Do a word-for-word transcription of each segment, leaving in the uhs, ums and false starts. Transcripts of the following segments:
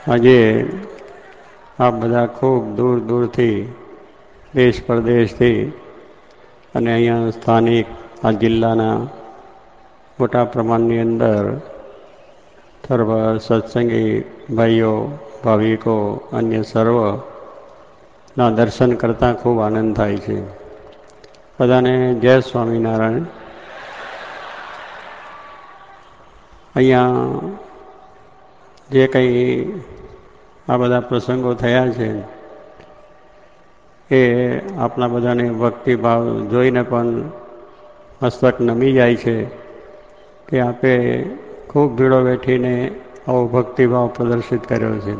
આજે આપ બધા ખૂબ દૂર દૂરથી દેશ પરદેશથી અને અહીંયા સ્થાનિક આ જિલ્લાના મોટા પ્રમાણની અંદર સર્વ સત્સંગી ભાઈઓ ભાવિકો અન્ય સર્વના દર્શન કરતાં ખૂબ આનંદ થાય છે. બધાને જય સ્વામિનારાયણ. અહીંયા જે કંઈ આ બધા પ્રસંગો થયા છે એ આપણા બધાને ભક્તિભાવ જોઈને પણ મસ્તક નમી જાય છે કે આપે ખૂબ ભીડો બેઠીને આવો ભક્તિભાવ પ્રદર્શિત કર્યો છે.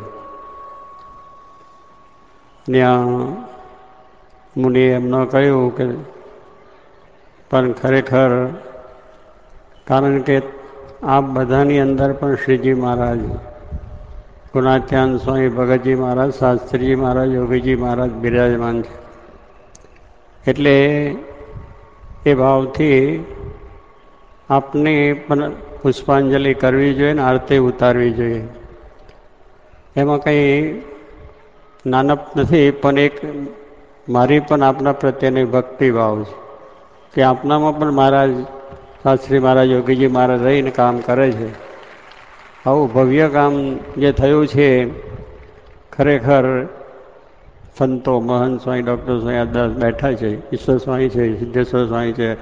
ત્યાં મુનિએ એમનો કહ્યું કે પણ ખરેખર કારણ કે આ બધાની અંદર પણ શ્રીજી મહારાજ, ગુણાત્યાન સ્વામી ભગતજી મહારાજ, શાસ્ત્રીજી મહારાજ, યોગીજી મહારાજ બિરાજમાન છે. એટલે એ ભાવથી આપને પણ પુષ્પાંજલિ કરવી જોઈએ ને આરતી ઉતારવી જોઈએ. એમાં કંઈ નાનપ નથી, પણ એક મારી પણ આપના પ્રત્યેની ભક્તિભાવ છે કે આપનામાં પણ મહારાજ, શાસ્ત્રી મહારાજ, યોગીજી મહારાજ રહીને કામ કરે છે. આવું ભવ્ય કામ જે થયું છે ખરેખર સંતો, મહંત સ્વામી, ડૉક્ટર સ્વામી આ બેઠા છે, ઈશ્વર સ્વામી છે, સિદ્ધેશ્વર સ્વામી છે,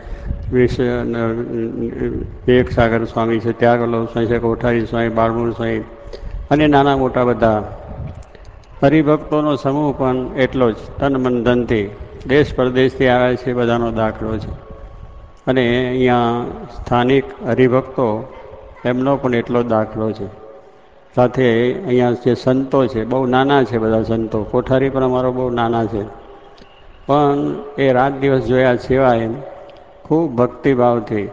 વિવેક સાગર સ્વામી છે, ત્યાગવલ્લભ સ્વામી છે, કોઠારી સ્વામી, બાળમૂળ સ્વામી અને નાના મોટા બધા હરિભક્તોનો સમૂહ પણ એટલો જ તન મન ધનથી દેશ પરદેશથી આવ્યા છે, બધાનો દાખલો છે. અને અહીંયા સ્થાનિક હરિભક્તો એમનો પણ એટલો દાખલો છે. સાથે અહીંયા જે સંતો છે બહુ નાના છે, બધા સંતો, કોઠારી પણ અમારો બહુ નાના છે, પણ એ રાત દિવસ જોયા સિવાય ખૂબ ભક્તિભાવથી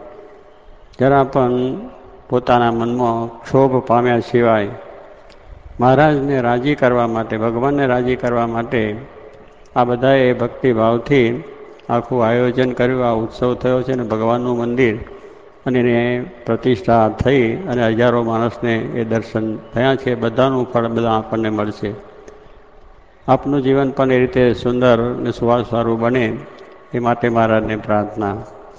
જરા પણ પોતાના મનમાં ક્ષોભ પામ્યા સિવાય મહારાજને રાજી કરવા માટે, ભગવાનને રાજી કરવા માટે આ બધાએ ભક્તિભાવથી આખું આયોજન કર્યું. આ ઉત્સવ થયો છે ને ભગવાનનું મંદિર અને એને પ્રતિષ્ઠા થઈ અને હજારો માણસને એ દર્શન થયા છે. બધાનું ફળ બધા આપણને મળશે. આપનું જીવન પણ એ રીતે સુંદર અને સુવાસવાળું બને એ માટે મહારાજને પ્રાર્થના.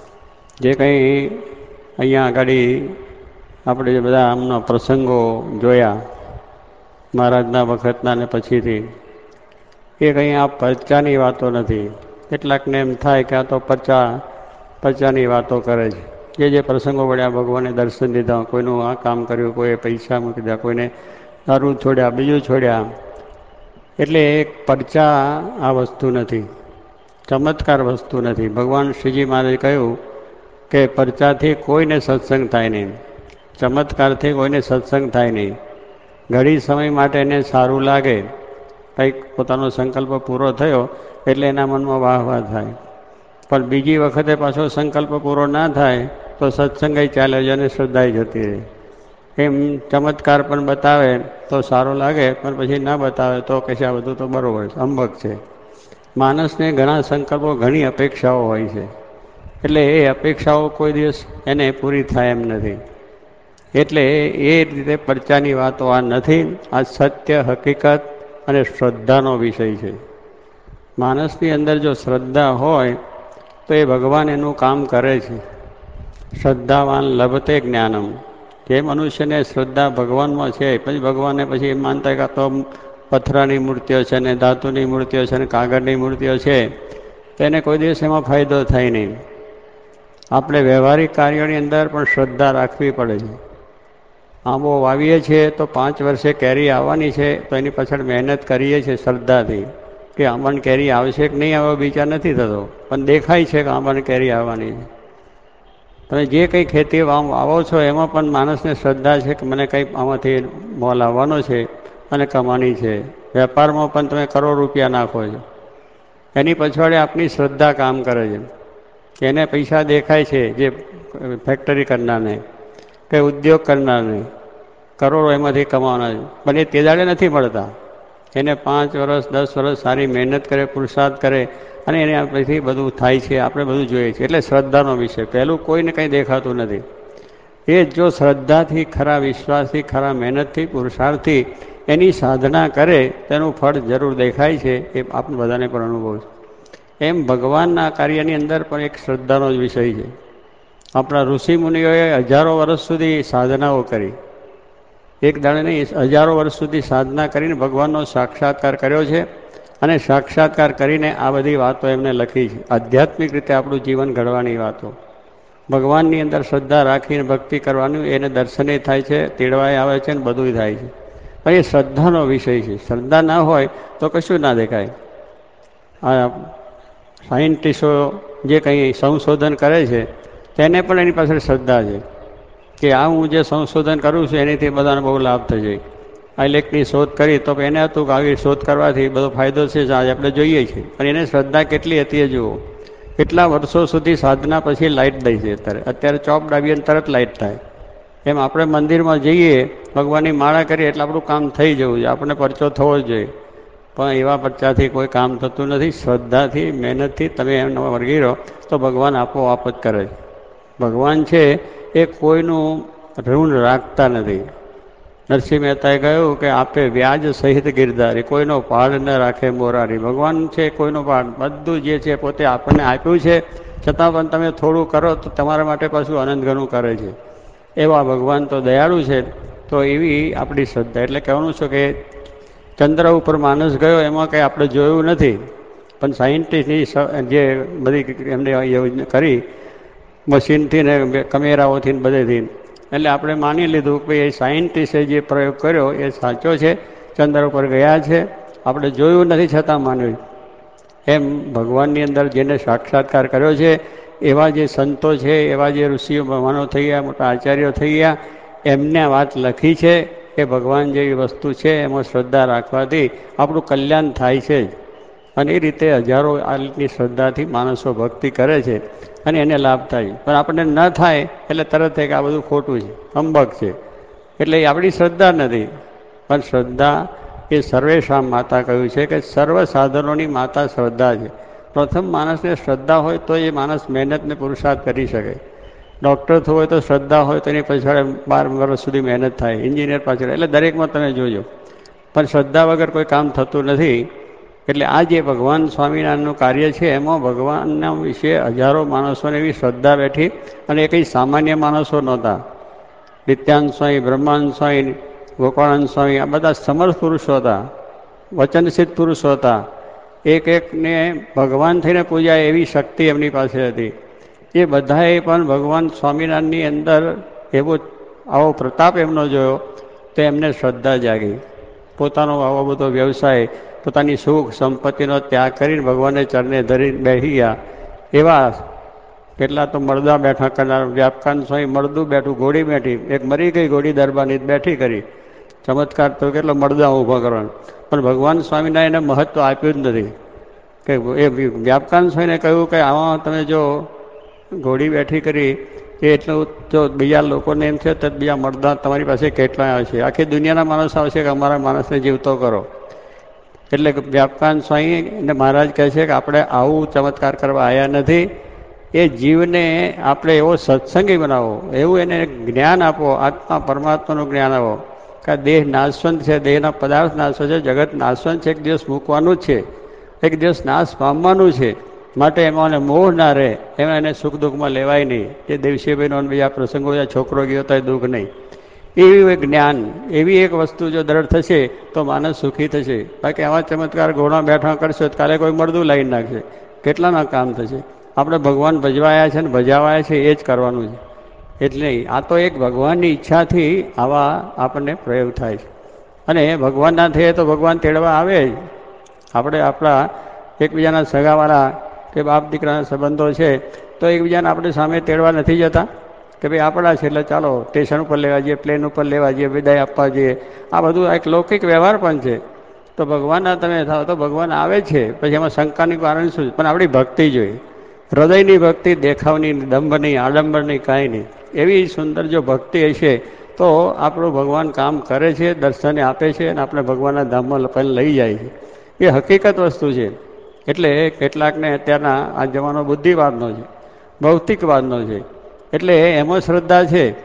જે કંઈ અહીંયા આગળ આપણે જે બધા આમના પ્રસંગો જોયા મહારાજના વખતના ને પછીથી, એ કંઈ આ પરચાની વાતો નથી. કેટલાકને એમ થાય કે આ તો પરચા પરચાની વાતો કરે છે. જે જે પ્રસંગો વળ્યા, ભગવાને દર્શન દીધા, કોઈનું આ કામ કર્યું, કોઈએ પૈસા મૂકી દીધા, કોઈને દારૂ છોડ્યા, બીજું છોડ્યા. એટલે એક પરચા આ વસ્તુ નથી, ચમત્કાર વસ્તુ નથી. ભગવાન શ્રીજી મહારાજે કહ્યું કે પરચાથી કોઈને સત્સંગ થાય નહીં, ચમત્કારથી કોઈને સત્સંગ થાય નહીં. ઘડી સમય માટે એને સારું લાગે, કંઈક પોતાનો સંકલ્પ પૂરો થયો એટલે એના મનમાં વાહ વાહ થાય, પણ બીજી વખતે પાછો સંકલ્પ પૂરો ના થાય તો સત્સંગ ચાલે છે અને શ્રદ્ધા જતી રહે. એમ ચમત્કાર પણ બતાવે તો સારું લાગે, પણ પછી ના બતાવે તો કશે આ બધું તો બરાબર છે, અંબક છે. માણસને ઘણા સંકલ્પો, ઘણી અપેક્ષાઓ હોય છે, એટલે એ અપેક્ષાઓ કોઈ દિવસ એને પૂરી થાય એમ નથી. એટલે એ રીતે પરચાની વાતો આ નથી. આ સત્ય, હકીકત અને શ્રદ્ધાનો વિષય છે. માણસની અંદર જો શ્રદ્ધા હોય તો એ ભગવાન એનું કામ કરે છે. શ્રદ્ધાવાન લભતે જ્ઞાનમ. જે મનુષ્યને શ્રદ્ધા ભગવાનમાં છે, પછી ભગવાનને પછી એમ માનતા કે આ તો પથ્થરની મૂર્તિઓ છે ને ધાતુની મૂર્તિઓ છે ને કાગળની મૂર્તિઓ છે, તેને કોઈ દિવસ એમાં ફાયદો થાય નહીં. આપણે વ્યવહારિક કાર્યોની અંદર પણ શ્રદ્ધા રાખવી પડે છે. આંબો વાવીએ છીએ તો પાંચ વર્ષે કેરી આવવાની છે, તો એની પાછળ મહેનત કરીએ છીએ શ્રદ્ધાથી કે આંબાની કેરી આવશે કે નહીં આવે વિચાર નથી થતો, પણ દેખાય છે કે આંબાની કેરી આવવાની છે. તમે જે કંઈ ખેતી વાવો છો એમાં પણ માણસને શ્રદ્ધા છે કે મને કંઈ આમાંથી મોલ આવવાનો છે અને કમાણી છે. વેપારમાં પણ તમે કરોડ રૂપિયા નાખો છો, એની પછવાડે આપની શ્રદ્ધા કામ કરે છે કે એને પૈસા દેખાય છે. જે ફેક્ટરી કરનારને કે ઉદ્યોગ કરનારને કરોડો એમાંથી કમાવાના છે, પણ એ તે દાડે નથી મળતા. એને પાંચ વર્ષ દસ વર્ષ સારી મહેનત કરે, પુરુષાર્થ કરે અને એને પછી બધું થાય છે. આપણે બધું જોઈએ છીએ. એટલે શ્રદ્ધાનો વિષય પહેલું કોઈને કંઈ દેખાતું નથી. એ જો શ્રદ્ધાથી, ખરા વિશ્વાસથી, ખરા મહેનતથી, પુરુષાર્થથી એની સાધના કરે તેનું ફળ જરૂર દેખાય છે, એ આપણે બધાને પણ અનુભવ છે. એમ ભગવાનના કાર્યની અંદર પણ એક શ્રદ્ધાનો જ વિષય છે. આપણા ઋષિમુનિઓએ હજારો વર્ષ સુધી સાધનાઓ કરી, એક દાડે નહીં હજારો વર્ષ સુધી સાધના કરીને ભગવાનનો સાક્ષાત્કાર કર્યો છે. અને સાક્ષાત્કાર કરીને આ બધી વાતો એમને લખી છે. આધ્યાત્મિક રીતે આપણું જીવન ઘડવાની વાતો, ભગવાનની અંદર શ્રદ્ધા રાખીને ભક્તિ કરવાનું, એને દર્શને થાય છે, તેડવાય આવે છે ને બધું થાય છે. પણ એ શ્રદ્ધાનો વિષય છે. શ્રદ્ધા ના હોય તો કશું ના દેખાય. આ સાયન્ટિસ્ટો જે કંઈ સંશોધન કરે છે તેને પણ એની પાછળ શ્રદ્ધા છે કે આ હું જે સંશોધન કરું છું એનાથી બધાને બહુ લાભ થશે. આ ઇલેક્ટ્રિકની શોધ કરી તો એને હતું કે આવી શોધ કરવાથી બધો ફાયદો છે, આજે આપણે જોઈએ છીએ. પણ એને શ્રદ્ધા કેટલી હતી એ જુઓ. કેટલા વર્ષો સુધી સાધના પછી લાઇટ દઈ છે. અત્યારે અત્યારે ચોપ દાબીએ તરત લાઇટ થાય. એમ આપણે મંદિરમાં જઈએ, ભગવાનની માળા કરીએ એટલે આપણું કામ થઈ જવું જોઈએ, આપણને પરચો થવો જ જોઈએ. પણ એવા પરચાથી કોઈ કામ થતું નથી. શ્રદ્ધાથી, મહેનતથી તમે એમને વળગી રહો તો ભગવાન આપોઆપ જ કરે છે. ભગવાન છે એ કોઈનું ઋણ રાખતા નથી. નરસિંહ મહેતાએ કહ્યું કે આપે વ્યાજ સહિત ગિરધારી, કોઈનો પાડ ન રાખે મોરારી. ભગવાન છે કોઈનો પાડ, બધું જે છે પોતે આપણને આપ્યું છે, છતાં પણ તમે થોડું કરો તો તમારા માટે પાછું અનંત ગણું કરે છે. એવા ભગવાન તો દયાળુ છે. તો એવી આપણી શ્રદ્ધા. એટલે કહેવાનું છે કે ચંદ્ર ઉપર માણસ ગયો એમાં કંઈ આપણે જોયું નથી, પણ સાયન્ટિસ્ટની જે બધી એમને યોજના કરી મશીનથી ને કેમેરાઓથી ને બધેથી, એટલે આપણે માની લીધું કે એ સાયન્ટિસ્ટે જે પ્રયોગ કર્યો એ સાચો છે, ચંદ્ર ઉપર ગયા છે, આપણે જોયું નથી છતાં માનવી. એમ ભગવાનની અંદર જેને સાક્ષાત્કાર કર્યો છે એવા જે સંતો છે, એવા જે ઋષિઓ ભગવાનો થઈ ગયા, મોટા આચાર્યો થઈ ગયા, એમને વાત લખી છે કે ભગવાન જેવી વસ્તુ છે એમાં શ્રદ્ધા રાખવાથી આપણું કલ્યાણ થાય છે. અને એ રીતે હજારો આ રીતની શ્રદ્ધાથી માણસો ભક્તિ કરે છે અને એને લાભ થાય. પણ આપણને ન થાય એટલે તરત કે આ બધું ખોટું છે, અંબક છે, એટલે એ આપણી શ્રદ્ધા નથી. પણ શ્રદ્ધા એ સર્વેશામ માતા કહ્યું છે કે સર્વ સાધનોની માતા શ્રદ્ધા છે. પ્રથમ માણસને શ્રદ્ધા હોય તો એ માણસ મહેનતને પુરુષાર્થ કરી શકે. ડૉક્ટર થવું હોય તો શ્રદ્ધા હોય તો એની પાછળ બાર વર્ષ સુધી મહેનત થાય, એન્જિનિયર પાછળ, એટલે દરેકમાં તમે જોજો. પણ શ્રદ્ધા વગર કોઈ કામ થતું નથી. એટલે આ જે ભગવાન સ્વામિનારાયણનું કાર્ય છે એમાં ભગવાનના વિશે હજારો માણસોને એવી શ્રદ્ધા બેઠી, અને એ કંઈ સામાન્ય માણસો નહોતા. નિત્યાનંદ સ્વામી, બ્રહ્માનંદ સ્વામી, ગોપાળાનંદ સ્વામી, આ બધા સમર્થ પુરુષો હતા, વચનસિદ્ધ પુરુષો હતા. એક એકને ભગવાન થઈને પૂજાય એવી શક્તિ એમની પાસે હતી. એ બધાએ પણ ભગવાન સ્વામિનારાયણની અંદર એવો આવો પ્રતાપ એમનો જોયો તો એમને શ્રદ્ધા જાગી. પોતાનો આવો બધો વ્યવસાય, પોતાની સુખ સંપત્તિનો ત્યાગ કરીને ભગવાનને ચરણે ધરી બેસી ગયા. એવા કેટલા તો મળદા બેઠા કરનાર, વ્યાપકાન સ્વામી મળદું બેઠું, ઘોડી બેઠી, એક મરી ગઈ ઘોડી દરબારની બેઠી કરી. ચમત્કાર તો કેટલો મળદા ઊભા કરવાનો. પણ ભગવાન સ્વામીને એને મહત્ત્વ આપ્યું જ નથી. કે એ વ્યાપકાન સ્વામીને કહ્યું કે આમાં તમે જો ઘોડી બેઠી કરી એ એટલું જો બીજા લોકોને એમ છે તો બીજા મળદા તમારી પાસે કેટલા આવશે, આખી દુનિયાના માણસ આવશે કે અમારા માણસને જીવતો કરો. એટલે વ્યાપકાન સ્વામી અને મહારાજ કહે છે કે આપણે આવું ચમત્કાર કરવા આવ્યા નથી. એ જીવને આપણે એવો સત્સંગી બનાવો, એવું એને જ્ઞાન આપો, આત્મા પરમાત્માનું જ્ઞાન આપો કે દેહ નાશવંત છે, દેહના પદાર્થ નાશો છે, જગત નાશવંત છે, એક દિવસ મૂકવાનું જ છે, એક દિવસ નાશ પામવાનું છે. માટે એમાં મોહ ના રહે, એમાં એને સુખ દુઃખમાં લેવાય નહીં. એ દેવશીભાઈનો બીજા પ્રસંગો છોકરો ગયો તો એ દુઃખ નહીં. એવું એક જ્ઞાન, એવી એક વસ્તુ જો દ્રઢ થશે તો માણસ સુખી થશે. બાકી આવા ચમત્કાર ઘોડા બેઠા કરશો તો કાલે કોઈ મળદું લાવી નાખશે, કેટલાના કામ થશે. આપણે ભગવાન ભજવાયા છે ને ભજાવાયા છે એ જ કરવાનું છે. એટલે આ તો એક ભગવાનની ઈચ્છાથી આવા આપણને પ્રયોગ થાય છે. અને ભગવાન ના થઈએ તો ભગવાન તેડવા આવે જ. આપણે આપણા એકબીજાના સગાવાળા કે બાપ દીકરાના સંબંધો છે તો એકબીજાને આપણે સામે તેડવા નથી જતા કે ભાઈ આપણા છે એટલે ચાલો સ્ટેશન ઉપર લેવા જઈએ, પ્લેન ઉપર લેવા જઈએ, વિદાય આપવા જઈએ. આ બધું એક લૌકિક વ્યવહાર પણ છે. તો ભગવાનના તમે થાવ તો ભગવાન આવે છે, પછી એમાં શંકાની કારણ શું છે? પણ આપણી ભક્તિ જોઈએ, હૃદયની ભક્તિ, દેખાવની, દંભની, આડંબરની કાંઈ નહીં. એવી સુંદર જો ભક્તિ હશે તો આપણું ભગવાન કામ કરે છે, દર્શને આપે છે અને આપણે ભગવાનના ધામમાં પહેલાં લઈ જાય છે. એ હકીકત વસ્તુ છે. એટલે કેટલાકને અત્યારના આ જમાનો બુદ્ધિવાદનો છે, ભૌતિકવાદનો છે, એટલે એમાં શ્રદ્ધા છે.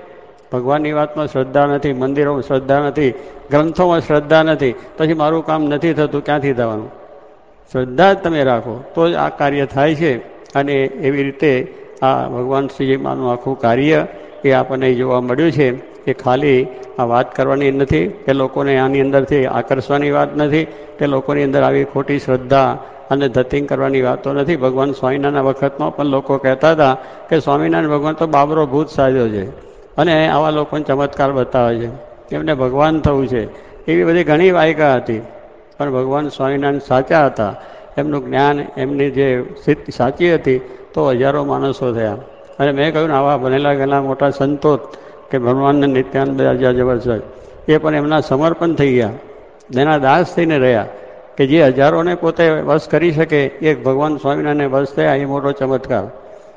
ભગવાનની વાતમાં શ્રદ્ધા નથી, મંદિરોમાં શ્રદ્ધા નથી, ગ્રંથોમાં શ્રદ્ધા નથી, પછી મારું કામ નથી થતું, ક્યાંથી થવાનું? શ્રદ્ધા જ તમે રાખો તો જ આ કાર્ય થાય છે. અને એવી રીતે આ ભગવાન શ્રીજીમાંનું આખું કાર્ય એ આપણને જોવા મળ્યું છે. એ ખાલી આ વાત કરવાની નથી, કે લોકોને આની અંદરથી આકર્ષવાની વાત નથી, કે લોકોની અંદર આવી ખોટી શ્રદ્ધા અને ધતિંગ કરવાની વાતો નથી. ભગવાન સ્વામિનારાયણ વખતમાં પણ લોકો કહેતા હતા કે સ્વામિનારાયણ ભગવાન તો બાબરો ભૂત સાજ્યો છે અને આવા લોકોને ચમત્કાર બતાવે છે, એમને ભગવાન થવું છે, એવી બધી ઘણી વાયકા હતી. પણ ભગવાન સ્વામિનારાયણ સાચા હતા, એમનું જ્ઞાન એમની જે સ્થિતિ સાચી હતી તો હજારો માણસો થયા. અને મેં કહ્યું ને, આવા બનેલા ગયેલા મોટા સંતો કે ભગવાનને નિત્યાનંદ જબરજસ્ત એ પણ એમના સમર્પણ થઈ ગયા, એના દાસ થઈને રહ્યા, કે જે હજારોને પોતે વશ કરી શકે એ ભગવાન સ્વામિનારાયણને વશ થયા. એ મોટો ચમત્કાર.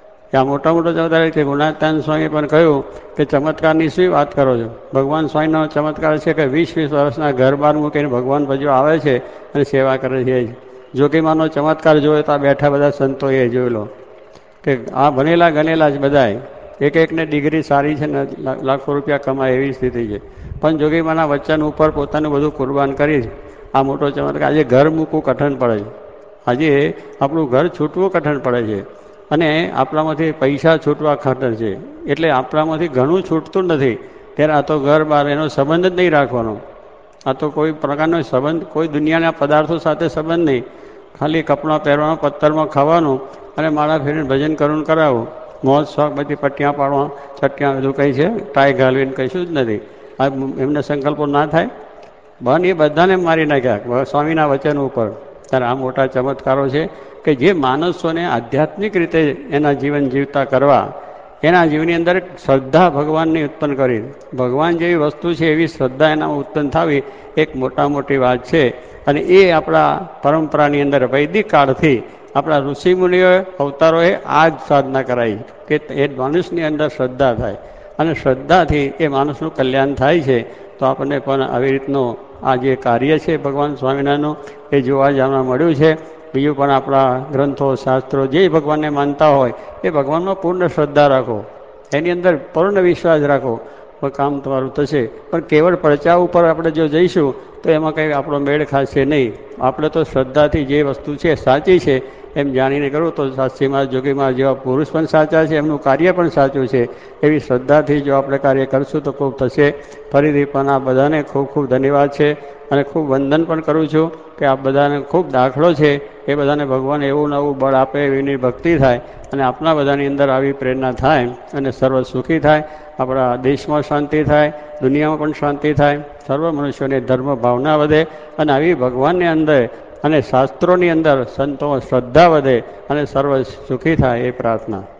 આ મોટા મોટો ચમત્કાર છે. ગુણાત્યાન સ્વામીએ પણ કહ્યું કે ચમત્કારની શું વાત કરો છો? ભગવાન સ્વામીનો ચમત્કાર છે કે વીસ વીસ વર્ષના ઘર બહાર મૂકીને ભગવાન ભજવા આવે છે અને સેવા કરે છે. જોગીમાનો ચમત્કાર જોયો તો આ બેઠા બધા સંતોએ જોઈ લો કે આ ભણેલા ગણેલા જ બધાય, એક એકને ડિગ્રી સારી છે ને લાખો રૂપિયા કમાય એવી સ્થિતિ છે, પણ જોગીમાના વચન ઉપર પોતાનું બધું કુરબાન કરી આ મોટો ચમત્કાર. આજે ઘર મૂકવું કઠણ પડે છે, આજે આપણું ઘર છૂટવું કઠણ પડે છે, અને આપણામાંથી પૈસા છૂટવા ખાતર છે. એટલે આપણામાંથી ઘણું છૂટતું નથી. ત્યારે આ તો ઘર બહાર એનો સંબંધ જ નહીં રાખવાનો. આ તો કોઈ પ્રકારનો સંબંધ, કોઈ દુનિયાના પદાર્થો સાથે સંબંધ નહીં. ખાલી કપડાં પહેરવાનું, પથ્થરમાં ખાવાનું અને માળા ફેરીને ભજન કરવું કરાવવું, મોજ શોખ બધી પટ્ટિયા પાડવા, ચટ્ટિયા બધું કંઈ છે, ટાઈ ઘાલવીને કશું જ નથી. આ એમને સંકલ્પો ના થાય. બન એ બધાને મારી નાખ્યા સ્વામીના વચન ઉપર. ત્યારે આ મોટા ચમત્કારો છે કે જે માણસોને આધ્યાત્મિક રીતે એના જીવન જીવતા કરવા, એના જીવનની અંદર શ્રદ્ધા ભગવાનની ઉત્પન્ન કરી. ભગવાન જેવી વસ્તુ છે એવી શ્રદ્ધા એનામાં ઉત્પન્ન થવી એક મોટા મોટી વાત છે. અને એ આપણા પરંપરાની અંદર વૈદિક કાળથી આપણા ઋષિમુનિઓ અવતારોએ આ જ સાધના કરાવી કે એ માણસની અંદર શ્રદ્ધા થાય, અને શ્રદ્ધાથી એ માણસનું કલ્યાણ થાય છે. તો આપણને પણ આવી રીતનું આ જે કાર્ય છે ભગવાન સ્વામિનારાયણનું એ જોવા જાણવા મળ્યું છે. બીજું પણ આપણા ગ્રંથો શાસ્ત્રો જે ભગવાનને માનતા હોય એ ભગવાનમાં પૂર્ણ શ્રદ્ધા રાખો, એની અંદર પૂર્ણ વિશ્વાસ રાખો, કામ તમારું થશે. પણ કેવળ પરચા ઉપર આપણે જો જઈશું તો એમાં કંઈ આપણો મેળ ખાશે નહીં. આપણે તો શ્રદ્ધાથી જે વસ્તુ છે સાચી છે એમ જાણીને કરવું તો સાચીમાં જોગીમાં જેવા પુરુષ પણ સાચા છે, એમનું કાર્ય પણ સાચું છે. એવી શ્રદ્ધાથી જો આપણે કાર્ય કરશું તો ખૂબ થશે. ફરીથી પણ આ બધાને ખૂબ ખૂબ ધન્યવાદ છે, અને ખૂબ વંદન પણ કરું છું કે આ બધાને ખૂબ દાખલો છે. એ બધાને ભગવાન એવું નવું બળ આપે, એવી ભક્તિ થાય, અને આપણા બધાની અંદર આવી પ્રેરણા થાય, અને સર્વ સુખી થાય. આપણા દેશમાં શાંતિ થાય, દુનિયામાં પણ શાંતિ થાય, સર્વ મનુષ્યોને ધર્મ ભાવના વધે, અને આવી ભગવાનની અંદર અને શાસ્ત્રોની અંદર સંતોમાં શ્રદ્ધા વધે, અને સર્વ સુખી થાય એ પ્રાર્થના.